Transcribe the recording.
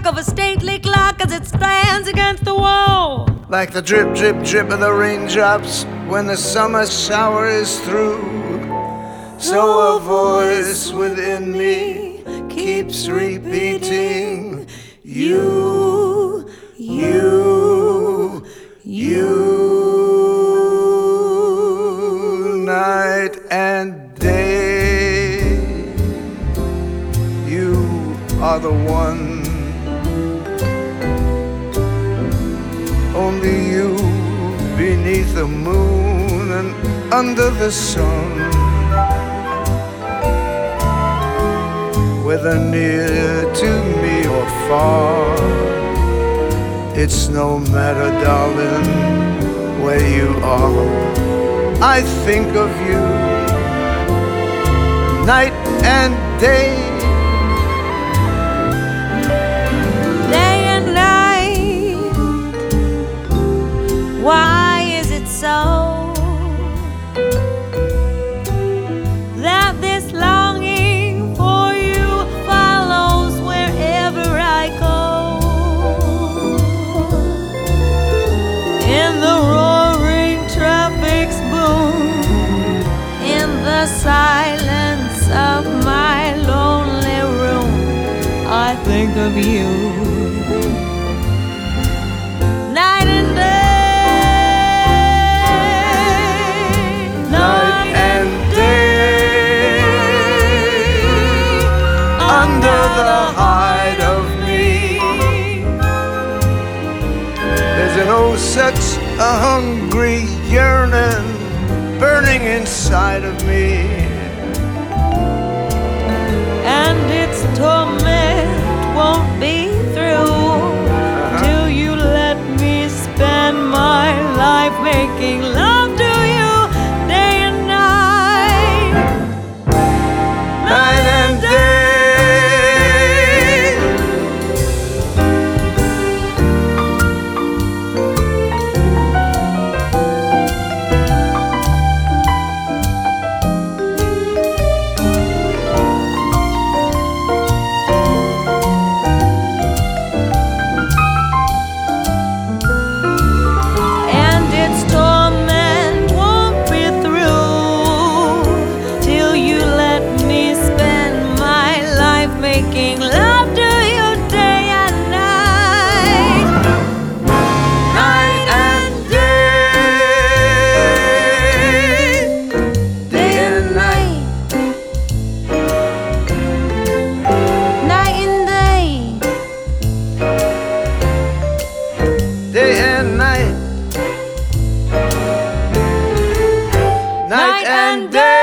of a stately clock as it stands against the wall. Like the drip, drip, drip of the raindrops when the summer shower is through. So a voice within me keeps repeating, you, you, you. Night and day, you are the one. Only you beneath the moon and under the sun. Whether near to me or far, it's no matter, darling, where you are. I think of you night and day, day and night. Why is it so that this longing for you follows wherever I go? In the roaring traffic's boom, in the silence of my lonely room, I think of you night and day, night and day. Under the hide of me, there's an oh such a hungry yearning burning inside of me, and its torment won't be through till you let me spend my life making love to you day and night, night and day. and its torment won't be through till you let me spend my life making love to you day and night, night and day, day and night, night and day, Day and night, night and day.